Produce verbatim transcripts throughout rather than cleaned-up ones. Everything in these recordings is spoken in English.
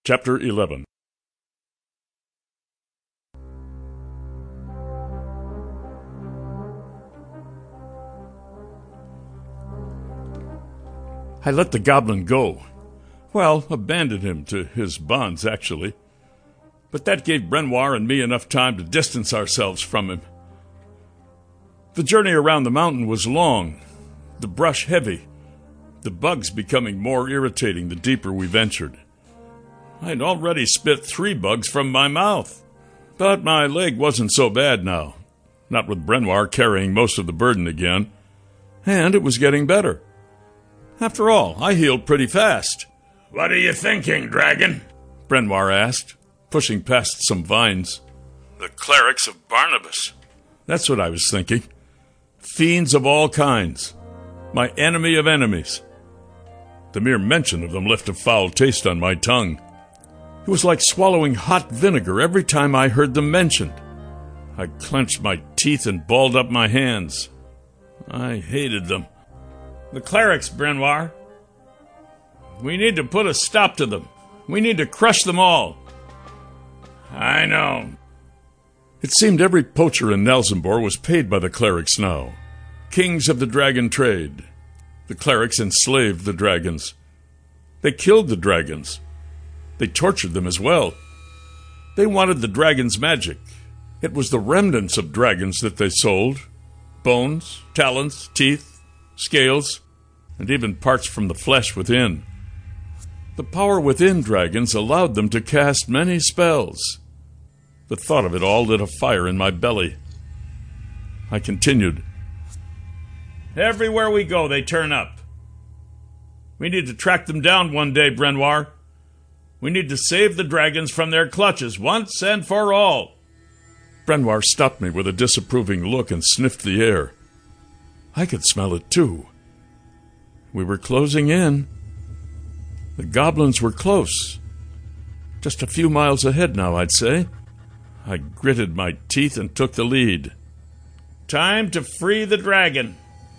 Chapter eleven. I let the goblin go. Well, abandoned him to his bonds, actually. But that gave Brenoir and me enough time to distance ourselves from him. The journey around the mountain was long, the brush heavy, the bugs becoming more irritating the deeper we ventured. I'd already spit three bugs from my mouth. But my leg wasn't so bad now, not with Brenoir carrying most of the burden again, and it was getting better. After all, I healed pretty fast. "What are you thinking, dragon?" Brenoir asked, pushing past some vines. The clerics of Barnabas. That's what I was thinking. Fiends of all kinds. My enemy of enemies. The mere mention of them left a foul taste on my tongue. It was like swallowing hot vinegar every time I heard them mentioned. I clenched my teeth and balled up my hands. I hated them. The clerics, Brenoir. We need to put a stop to them. We need to crush them all. I know. It seemed every poacher in Nelsenbor was paid by the clerics now. Kings of the dragon trade. The clerics enslaved the dragons. They killed the dragons. They tortured them as well. They wanted the dragon's magic. It was the remnants of dragons that they sold. Bones, talons, teeth, scales, and even parts from the flesh within. The power within dragons allowed them to cast many spells. The thought of it all lit a fire in my belly. I continued. Everywhere we go, they turn up. We need to track them down one day, Brenoir. We need to save the dragons from their clutches once and for all. Brenoir stopped me with a disapproving look and sniffed the air. I could smell it too. We were closing in. The goblins were close. Just a few miles ahead now, I'd say. I gritted my teeth and took the lead. Time to free the dragon.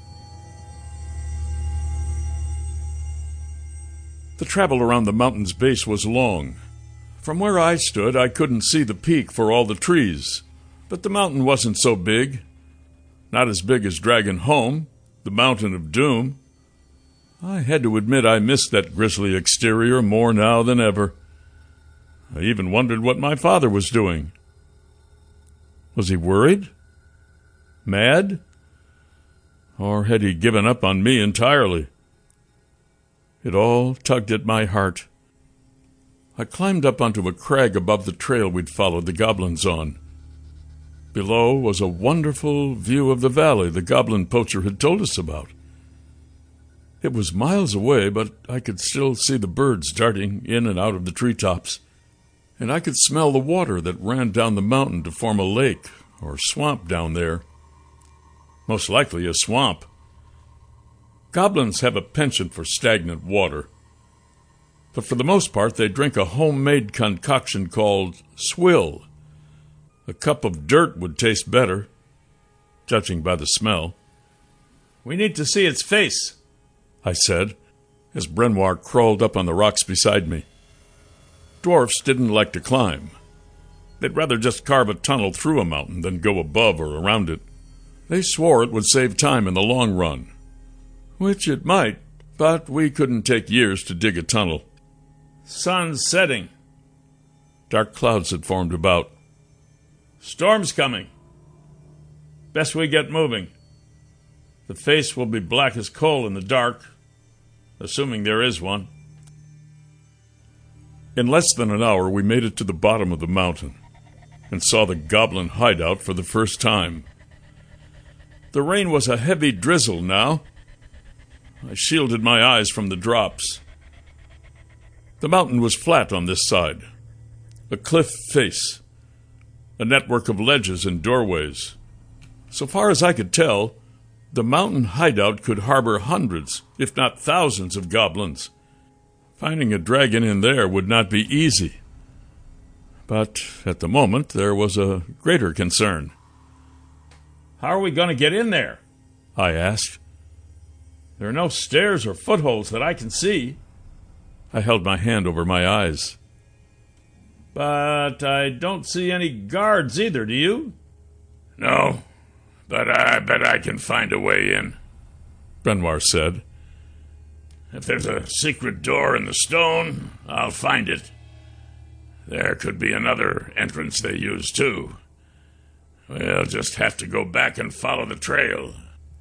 The travel around the mountain's base was long. From where I stood, I couldn't see the peak for all the trees. But the mountain wasn't so big. Not as big as Dragon Home, the Mountain of Doom. I had to admit I missed that grisly exterior more now than ever. I even wondered what my father was doing. Was he worried? Mad? Or had he given up on me entirely? It all tugged at my heart. I climbed up onto a crag above the trail we'd followed the goblins on. Below was a wonderful view of the valley the goblin poacher had told us about. It was miles away, but I could still see the birds darting in and out of the treetops, and I could smell the water that ran down the mountain to form a lake or swamp down there. Most likely a swamp. Goblins have a penchant for stagnant water, but for the most part they drink a homemade concoction called swill. A cup of dirt would taste better, judging by the smell. We need to see its face, I said, as Brenoir crawled up on the rocks beside me. Dwarfs didn't like to climb. They'd rather just carve a tunnel through a mountain than go above or around it. They swore it would save time in the long run. Which it might, but we couldn't take years to dig a tunnel. Sun's setting. Dark clouds had formed about. Storm's coming. Best we get moving. The face will be black as coal in the dark, assuming there is one. In less than an hour, we made it to the bottom of the mountain and saw the goblin hideout for the first time. The rain was a heavy drizzle now. I shielded my eyes from the drops. The mountain was flat on this side, a cliff face, a network of ledges and doorways. So far as I could tell, the mountain hideout could harbor hundreds, if not thousands, of goblins. Finding a dragon in there would not be easy. But at the moment, there was a greater concern. How are we going to get in there? I asked. There are no stairs or footholds that I can see. I held my hand over my eyes. But I don't see any guards either, do you? No, but I bet I can find a way in, Brenoir said. If there's a secret door in the stone, I'll find it. There could be another entrance they use, too. We'll just have to go back and follow the trail.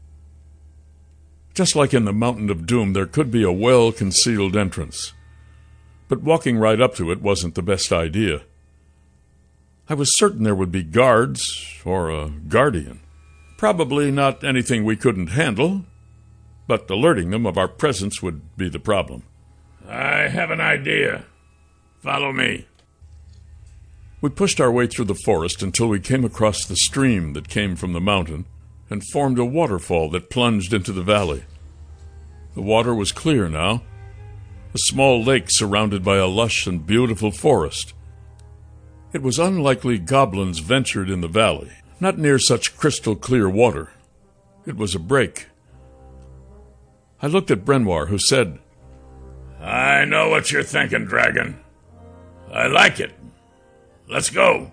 Just like in the Mountain of Doom, there could be a well-concealed entrance. But walking right up to it wasn't the best idea. I was certain there would be guards, or a guardian. Probably not anything we couldn't handle, but alerting them of our presence would be the problem. I have an idea. Follow me. We pushed our way through the forest until we came across the stream that came from the mountain and formed a waterfall that plunged into the valley. The water was clear now, a small lake surrounded by a lush and beautiful forest. It was unlikely goblins ventured in the valley, not near such crystal clear water. It was a break. I looked at Brenoir, who said, I know what you're thinking, Dragon. I like it. Let's go.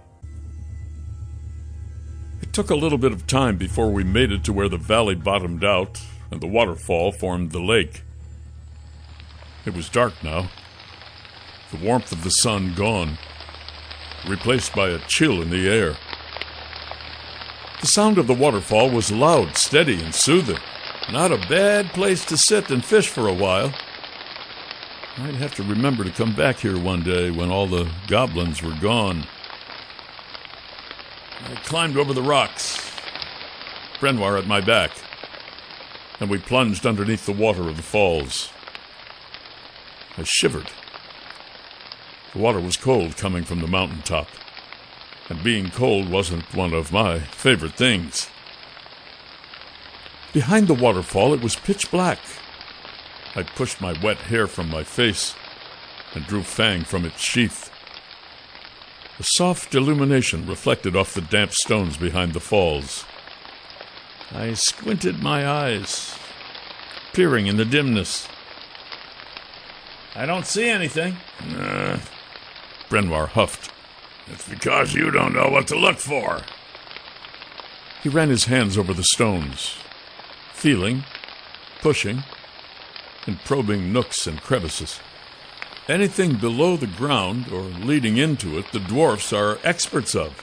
It took a little bit of time before we made it to where the valley bottomed out and the waterfall formed the lake. It was dark now, the warmth of the sun gone, replaced by a chill in the air. The sound of the waterfall was loud, steady, and soothing. Not a bad place to sit and fish for a while. I'd have to remember to come back here one day when all the goblins were gone. I climbed over the rocks, Brenoir at my back, and we plunged underneath the water of the falls. I shivered. The water was cold coming from the mountaintop, and being cold wasn't one of my favorite things. Behind the waterfall, it was pitch black. I pushed my wet hair from my face and drew Fang from its sheath. A soft illumination reflected off the damp stones behind the falls. I squinted my eyes, peering in the dimness. I don't see anything. Uh, Brenoir huffed. It's because you don't know what to look for. He ran his hands over the stones, feeling, pushing, and probing nooks and crevices. Anything below the ground or leading into it, the dwarfs are experts of.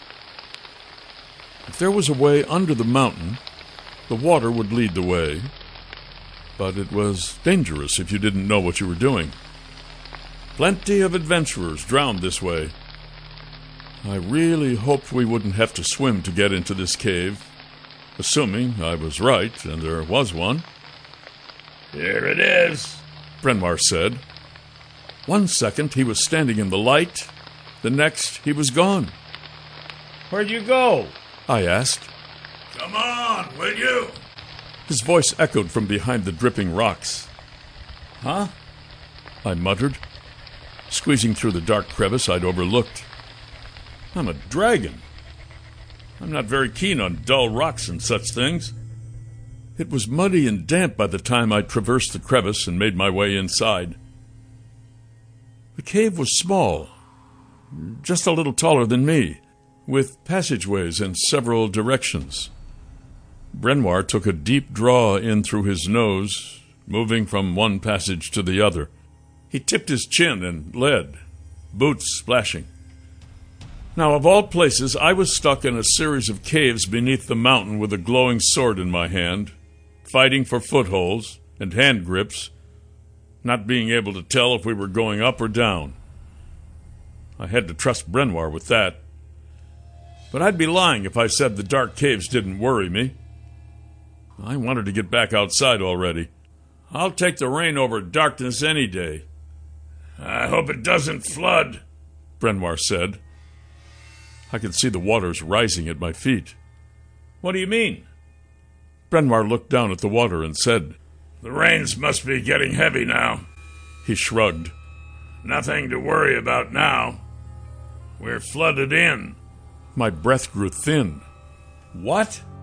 If there was a way under the mountain, the water would lead the way, but it was dangerous if you didn't know what you were doing. Plenty of adventurers drowned this way. I really hoped we wouldn't have to swim to get into this cave, assuming I was right and there was one. Here it is, Brenoir said. One second he was standing in the light, the next he was gone. Where'd you go? I asked. Come on, will you? His voice echoed from behind the dripping rocks. Huh? I muttered, squeezing through the dark crevice I'd overlooked. I'm a dragon. I'm not very keen on dull rocks and such things. It was muddy and damp by the time I traversed the crevice and made my way inside. The cave was small, just a little taller than me, with passageways in several directions. Brenoir took a deep draw in through his nose, moving from one passage to the other. He tipped his chin and led, boots splashing. Now, of all places, I was stuck in a series of caves beneath the mountain with a glowing sword in my hand, fighting for footholds and hand grips, not being able to tell if we were going up or down. I had to trust Brenoir with that. But I'd be lying if I said the dark caves didn't worry me. I wanted to get back outside already. I'll take the rain over darkness any day. I hope it doesn't flood, Brenoir said. I could see the waters rising at my feet. What do you mean? Brenoir looked down at the water and said, The rains must be getting heavy now. He shrugged. Nothing to worry about now. We're flooded in. My breath grew thin. What?